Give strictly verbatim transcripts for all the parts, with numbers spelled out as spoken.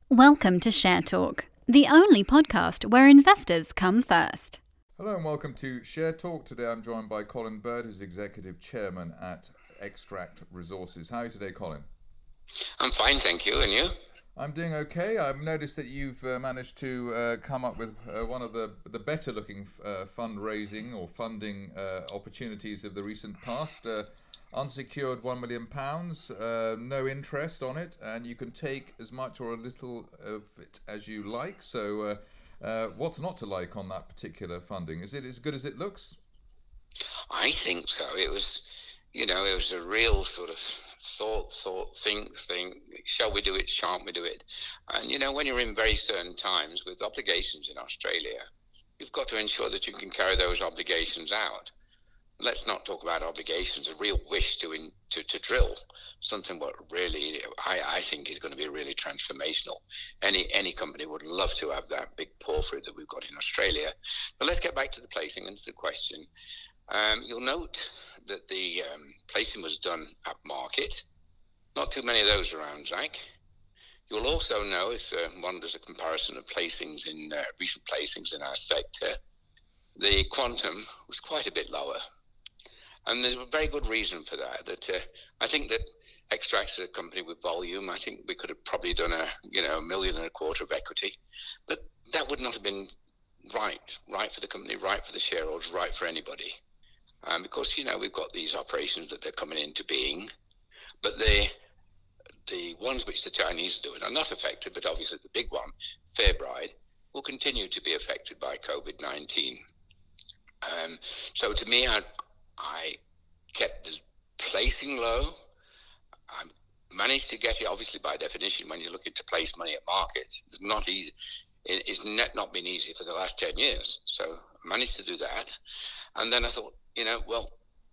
Welcome to Share Talk, the only podcast where investors come first. Hello and welcome to Share Talk. Today I'm joined by Colin Bird, who's Executive Chairman at Extract Resources. How are you today, Colin? I'm fine, thank you. And you? I'm doing okay. I've noticed that you've uh, managed to uh, come up with uh, one of the, the better looking uh, fundraising or funding uh, opportunities of the recent past. Uh, unsecured one million pounds, uh, no interest on it, and you can take as much or a little of it as you like. So uh, uh, what's not to like on that particular funding? Is it as good as it looks? I think so. It was, you know, it was a real sort of thought, thought, think, think, shall we do it, shan't we do it? And, you know, when you're in very certain times with obligations in Australia, you've got to ensure that you can carry those obligations out. Let's not talk about obligations, a real wish to in, to, to drill, something what really I, I think is going to be really transformational. Any any company would love to have that big porphyry that we've got in Australia. But let's get back to the placing and to the question. Um, you'll note that the um, placing was done at market. Not too many of those around, Zach. You'll also know, if uh, one does a comparison of placings in uh, recent placings in our sector, the quantum was quite a bit lower. And there's a very good reason for that. That uh, I think that Extract's a company with volume. I think we could have probably done a you know a million and a quarter of equity, but that would not have been right, right for the company, right for the shareholders, right for anybody. Um, because you know we've got these operations that they're coming into being, but the the ones which the Chinese are doing are not affected. But obviously the big one, Fairbride, will continue to be affected by COVID nineteen. Um, so to me, I. I kept the placing low. I managed to get it, obviously by definition, when you're looking to place money at markets, it's not easy. It's not been easy for the last ten years. So I managed to do that. And then I thought, you know, well,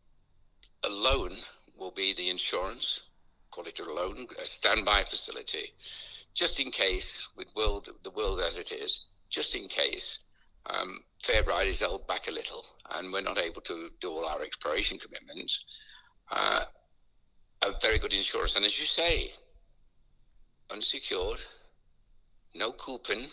a loan will be the insurance, call it a loan, a standby facility, just in case, with world, the world as it is, just in case Um, Fairbride is held back a little and we're not able to do all our exploration commitments. Uh, a very good insurance. And as you say, unsecured, no coupon,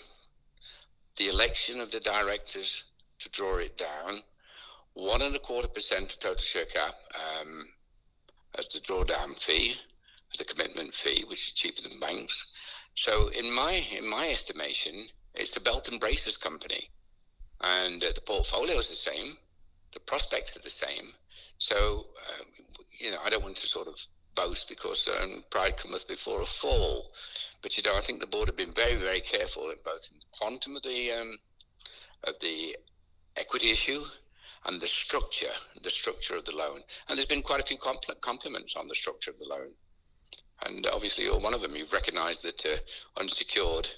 the election of the directors to draw it down, one and a quarter percent of total share cap um, as the drawdown fee, as the commitment fee, which is cheaper than banks. So in my in my estimation, it's the belt and braces company. And uh, the portfolio is the same, the prospects are the same. So, uh, you know, I don't want to sort of boast because um, pride cometh before a fall. But, you know, I think the board have been very, very careful in both in the quantum of the, um, of the equity issue and the structure, the structure of the loan. And there's been quite a few compl- compliments on the structure of the loan. And obviously, you're one of them. You've recognised that uh, unsecured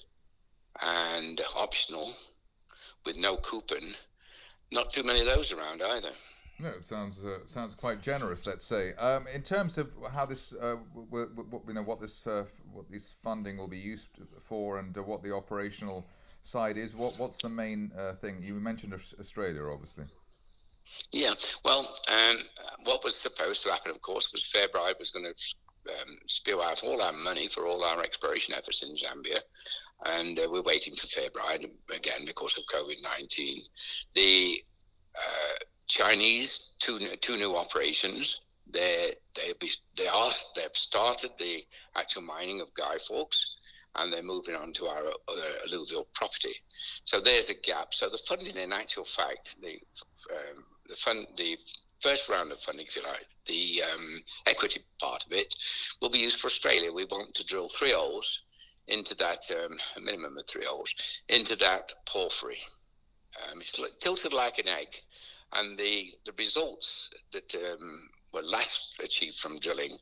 and optional with no coupon, not too many of those around either. No, it sounds uh, sounds quite generous, let's say. Um, in terms of how this, uh, w- w- w- you know, what this uh, what this funding will be used for, and uh, what the operational side is. What what's the main uh, thing? You mentioned Australia, obviously. Yeah, well, um, what was supposed to happen, of course, was Fairbride was going to um, spew out all our money for all our exploration efforts in Zambia. And uh, we're waiting for Fairbride again because of COVID nineteen. The uh, Chinese two two new operations. They they be they are they've started the actual mining of Guy Fawkes, and they're moving on to our other alluvial property. So there's a gap. So the funding, in actual fact, the um, the fund the first round of funding, if you like, the um, equity part of it, will be used for Australia. We want to drill three holes into that, um, a minimum of three holes, into that porphyry. Um, it's like, tilted like an egg. And the, the results that um, were last achieved from drilling,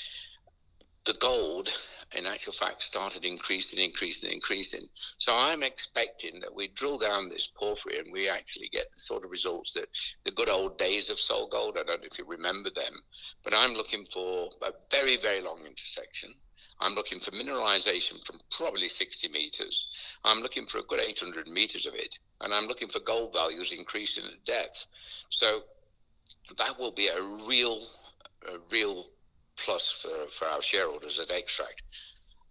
the gold, in actual fact, started increasing, increasing, increasing. So I'm expecting that we drill down this porphyry and we actually get the sort of results that the good old days of SolGold, I don't know if you remember them, but I'm looking for a very, very long intersection. I'm looking for mineralization from probably sixty meters. I'm looking for a good eight hundred meters of it. And I'm looking for gold values increasing at depth. So that will be a real, a real plus for, for our shareholders at Extract.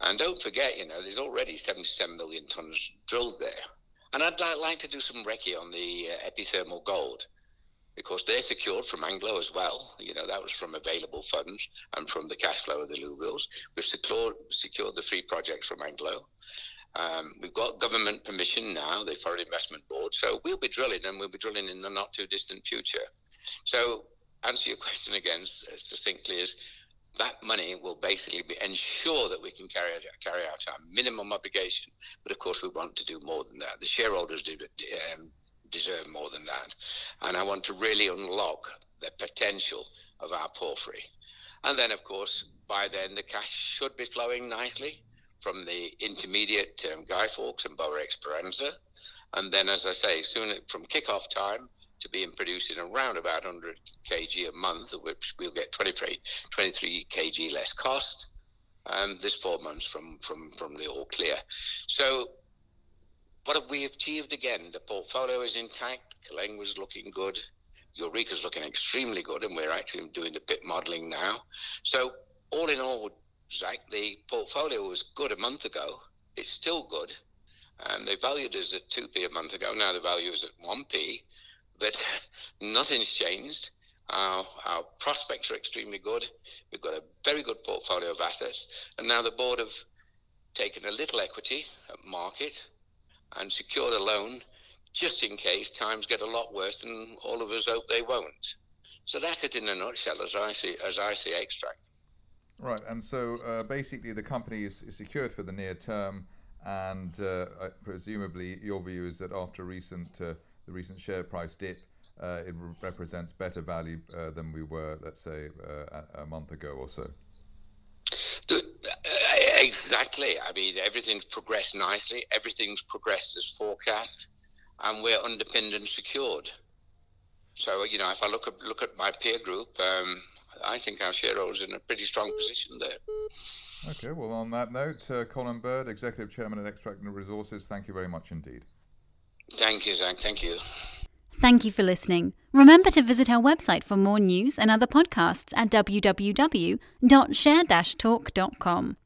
And don't forget, you know, there's already seventy-seven million tonnes drilled there. And I'd li- like to do some recce on the uh, epithermal gold, because they're secured from Anglo as well. You know, that was from available funds and from the cash flow of the alluvials. We've secured, secured the three projects from Anglo. Um, we've got government permission now, the Foreign Investment Board, so we'll be drilling, and we'll be drilling in the not too distant future. So, answer your question again succinctly is, that money will basically be, ensure that we can carry out, carry out our minimum obligation. But of course, we want to do more than that. The shareholders do um, deserve more than that. And I want to really unlock the potential of our porphyry. And then, of course, by then, the cash should be flowing nicely from the intermediate um, Guy Fawkes and Boa Esperanza. And then, as I say, soon from kick-off time, to being producing around about one hundred kilograms a month, of which we'll get twenty-three, twenty-three kilograms less cost. Um, this four months from, from, from the all clear. So what have we achieved again? The portfolio is intact. Kaleng was looking good. Eureka's looking extremely good, and we're actually doing the pit modelling now. So all in all, Zach, the portfolio was good a month ago. It's still good. Um, they valued us at two p a month ago. Now the value is at one p. But nothing's changed. Our, our prospects are extremely good. We've got a very good portfolio of assets. And now the board have taken a little equity at market and secured a loan just in case times get a lot worse, and all of us hope they won't. So that's it in a nutshell, as I see, as I see Extract. Right, and so uh, basically the company is, is secured for the near term, and uh, presumably your view is that after recent uh, the recent share price dip, uh, it re- represents better value uh, than we were, let's say, uh, a, a month ago or so. Exactly. I mean, everything's progressed nicely. Everything's progressed as forecast, and we're underpinned and secured. So, you know, if I look at look at my peer group, um, I think our shareholders are in a pretty strong position there. Okay. Well, on that note, uh, Colin Bird, Executive Chairman at Extract Resources, thank you very much indeed. Thank you, Zach. Thank you. Thank you for listening. Remember to visit our website for more news and other podcasts at w w w dot share dash talk dot com.